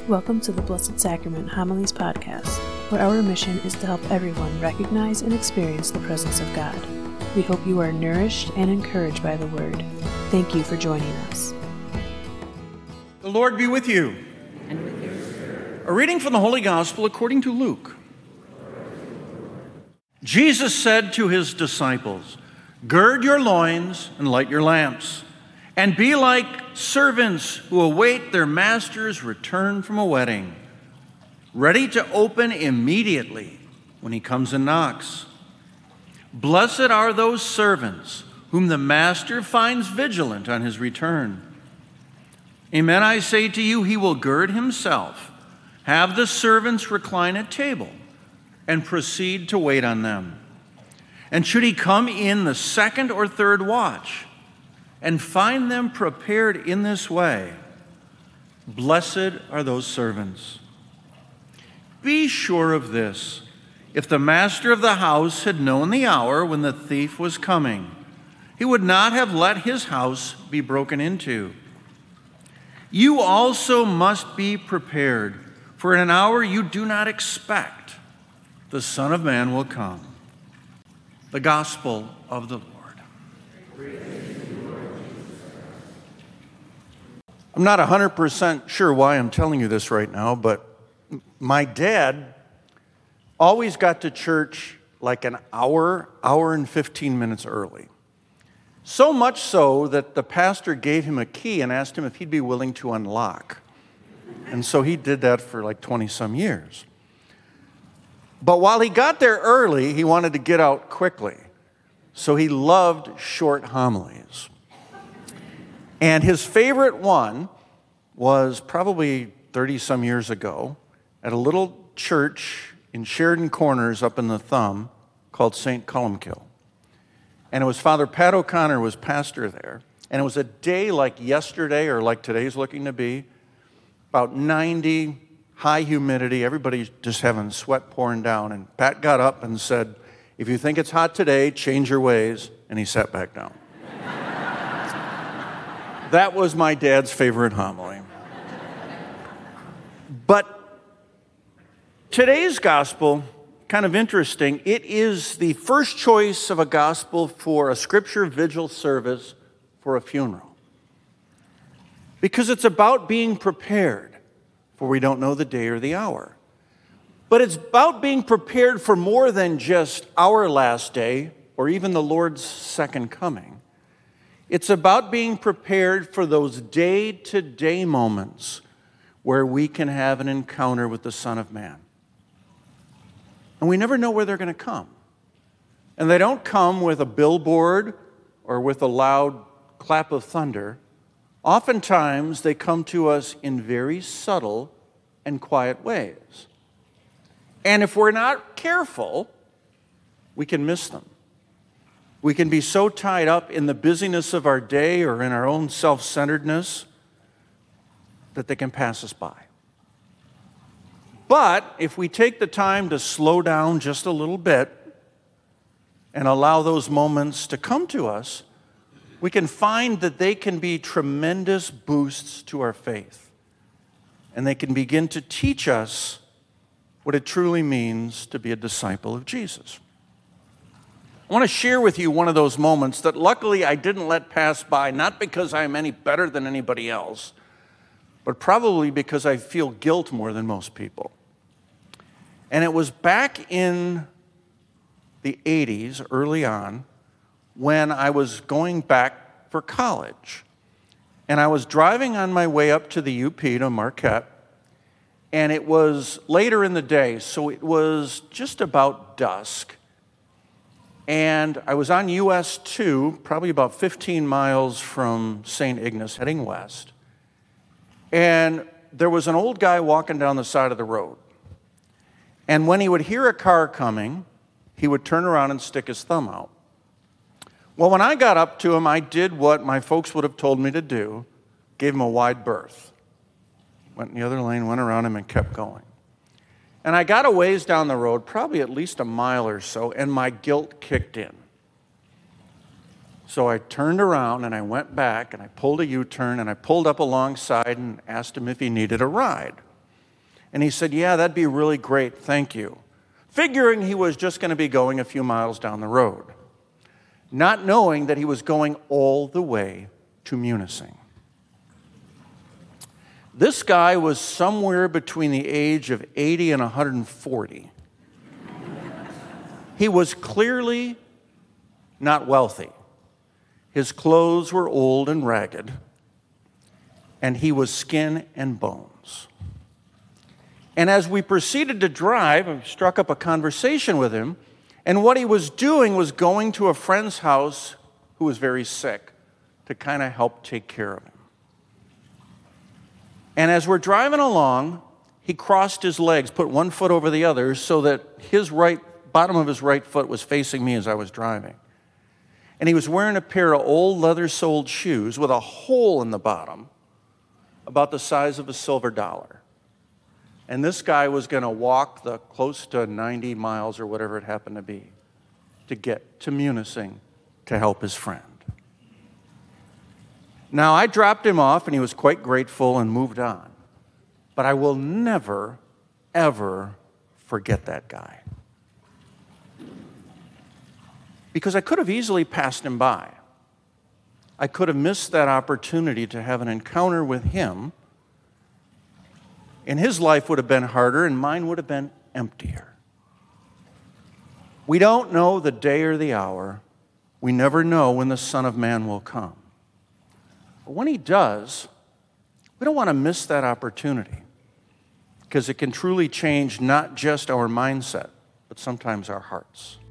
Welcome to the Blessed Sacrament Homilies Podcast, where our mission is to help everyone recognize and experience the presence of God. We hope you are nourished and encouraged by the Word. Thank you for joining us. The Lord be with you. And with your spirit. A reading from the Holy Gospel according to Luke. Jesus said to his disciples, "Gird your loins and light your lamps, and be like servants who await their master's return from a wedding, ready to open immediately when he comes and knocks. Blessed are those servants whom the master finds vigilant on his return. Amen, I say to you, he will gird himself, have the servants recline at table, and proceed to wait on them. And should he come in the second or third watch, and find them prepared in this way, blessed are those servants. Be sure of this, if the master of the house had known the hour when the thief was coming, he would not have let his house be broken into. You also must be prepared, for in an hour you do not expect, the Son of Man will come." The Gospel of the Lord. I'm not 100% sure why I'm telling you this right now, but my dad always got to church like an hour and 15 minutes early. So much so that the pastor gave him a key and asked him if he'd be willing to unlock. And so he did that for like 20-some years. But while he got there early, he wanted to get out quickly. So he loved short homilies. And his favorite one was probably 30-some years ago at a little church in Sheridan Corners up in the Thumb called St. Columkill. And it was Father Pat O'Connor was pastor there. And it was a day like yesterday or like today's looking to be, about 90, high humidity, everybody's just having sweat pouring down. And Pat got up and said, "If you think it's hot today, change your ways." And he sat back down. That was my dad's favorite homily. But today's gospel, kind of interesting, it is the first choice of a gospel for a scripture vigil service for a funeral. Because it's about being prepared, for we don't know the day or the hour. But it's about being prepared for more than just our last day or even the Lord's second coming. It's about being prepared for those day-to-day moments where we can have an encounter with the Son of Man. And we never know where they're going to come. And they don't come with a billboard or with a loud clap of thunder. Oftentimes, they come to us in very subtle and quiet ways. And if we're not careful, we can miss them. We can be so tied up in the busyness of our day or in our own self-centeredness that they can pass us by. But if we take the time to slow down just a little bit and allow those moments to come to us, we can find that they can be tremendous boosts to our faith. And they can begin to teach us what it truly means to be a disciple of Jesus. I want to share with you one of those moments that luckily I didn't let pass by, not because I'm any better than anybody else, but probably because I feel guilt more than most people. And it was back in the 80s, early on, when I was going back for college. And I was driving on my way up to the UP to Marquette, and it was later in the day, so it was just about dusk. And I was on US 2, probably about 15 miles from St. Ignace, heading west. And there was an old guy walking down the side of the road. And when he would hear a car coming, he would turn around and stick his thumb out. Well, when I got up to him, I did what my folks would have told me to do, gave him a wide berth. Went in the other lane, went around him, and kept going. And I got a ways down the road, probably at least a mile or so, and my guilt kicked in. So I turned around and I went back and I pulled a U-turn and I pulled up alongside and asked him if he needed a ride. And he said, yeah, that'd be really great, thank you. Figuring he was just going to be going a few miles down the road, not knowing that he was going all the way to Munising. This guy was somewhere between the age of 80 and 140. He was clearly not wealthy. His clothes were old and ragged, and he was skin and bones. And as we proceeded to drive, I struck up a conversation with him, and what he was doing was going to a friend's house who was very sick to kind of help take care of him. And as we're driving along, he crossed his legs, put one foot over the other so that his bottom of his right foot was facing me as I was driving. And he was wearing a pair of old leather-soled shoes with a hole in the bottom about the size of a silver dollar. And this guy was going to walk the close to 90 miles or whatever it happened to be to get to Munising to help his friend. Now, I dropped him off, and he was quite grateful and moved on. But I will never, ever forget that guy. Because I could have easily passed him by. I could have missed that opportunity to have an encounter with him, and his life would have been harder, and mine would have been emptier. We don't know the day or the hour. We never know when the Son of Man will come. But when he does, we don't want to miss that opportunity, because it can truly change not just our mindset, but sometimes our hearts.